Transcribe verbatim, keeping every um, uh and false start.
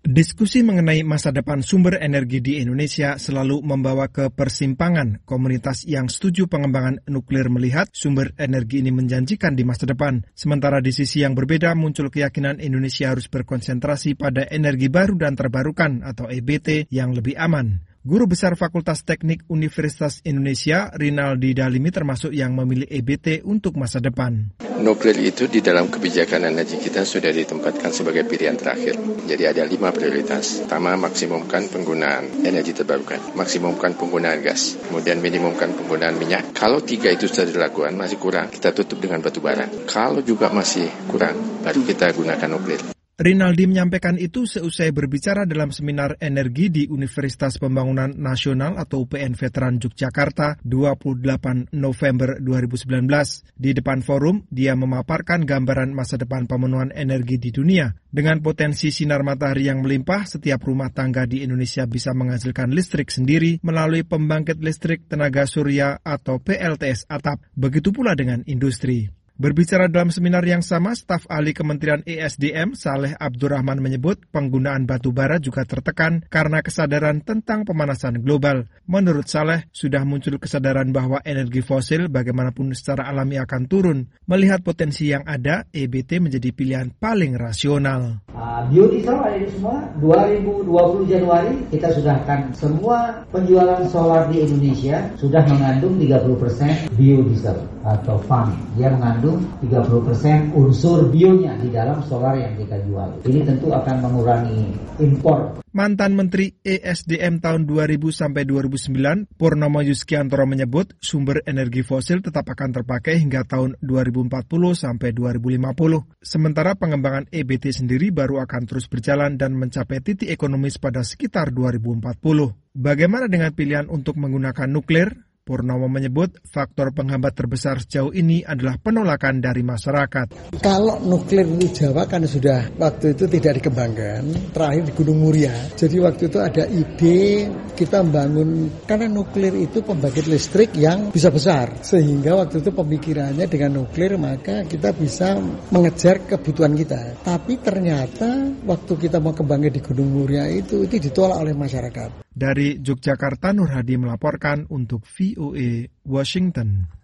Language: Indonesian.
Diskusi mengenai masa depan sumber energi di Indonesia selalu membawa ke persimpangan. Komunitas yang setuju pengembangan nuklir melihat sumber energi ini menjanjikan di masa depan. Sementara di sisi yang berbeda muncul keyakinan Indonesia harus berkonsentrasi pada energi baru dan terbarukan atau E B T yang lebih aman. Guru Besar Fakultas Teknik Universitas Indonesia, Rinaldi Dalimi, termasuk yang memilih E B T untuk masa depan. Nuklir itu di dalam kebijakan energi kita sudah ditempatkan sebagai pilihan terakhir. Jadi ada lima prioritas. Pertama, maksimumkan penggunaan energi terbarukan. Maksimumkan penggunaan gas. Kemudian minimumkan penggunaan minyak. Kalau tiga itu sudah dilakukan, masih kurang, kita tutup dengan batu bara. Kalau juga masih kurang, baru kita gunakan nuklir. Rinaldi menyampaikan itu seusai berbicara dalam seminar energi di Universitas Pembangunan Nasional atau U P N Veteran Yogyakarta dua puluh delapan November dua ribu sembilan belas. Di depan forum, dia memaparkan gambaran masa depan pemenuhan energi di dunia. Dengan potensi sinar matahari yang melimpah, setiap rumah tangga di Indonesia bisa menghasilkan listrik sendiri melalui pembangkit listrik tenaga surya atau P L T S atap. Begitu pula dengan industri. Berbicara dalam seminar yang sama, staf ahli Kementerian E S D M Saleh Abdurrahman menyebut penggunaan batu bara juga tertekan karena kesadaran tentang pemanasan global. Menurut Saleh, sudah muncul kesadaran bahwa energi fosil bagaimanapun secara alami akan turun. Melihat potensi yang ada, E B T menjadi pilihan paling rasional. Uh, biodiesel ada ini semua, dua ribu dua puluh Januari kita sudah akan semua penjualan solar di Indonesia sudah mengandung tiga puluh persen biodiesel atau farming. Dia mengandung tiga puluh persen unsur bionya di dalam solar yang kita jual. Ini tentu akan mengurangi impor. Mantan Menteri E S D M tahun dua ribu sampai dua ribu sembilan, Purnomo Yuskiantoro menyebut sumber energi fosil tetap akan terpakai hingga tahun dua ribu empat puluh sampai dua ribu lima puluh. Sementara pengembangan E B T sendiri baru akan terus berjalan dan mencapai titik ekonomis pada sekitar dua ribu empat puluh. Bagaimana dengan pilihan untuk menggunakan nuklir? Purnomo menyebut faktor penghambat terbesar sejauh ini adalah penolakan dari masyarakat. Kalau nuklir di Jawa kan sudah waktu itu tidak dikembangkan, terakhir di Gunung Muria. Jadi waktu itu ada ide kita membangun, karena nuklir itu pembangkit listrik yang bisa besar. Sehingga waktu itu pemikirannya dengan nuklir maka kita bisa mengejar kebutuhan kita. Tapi ternyata waktu kita mau kembangin di Gunung Muria itu, itu ditolak oleh masyarakat. Dari Yogyakarta, Nur Hadi melaporkan untuk V O A Washington.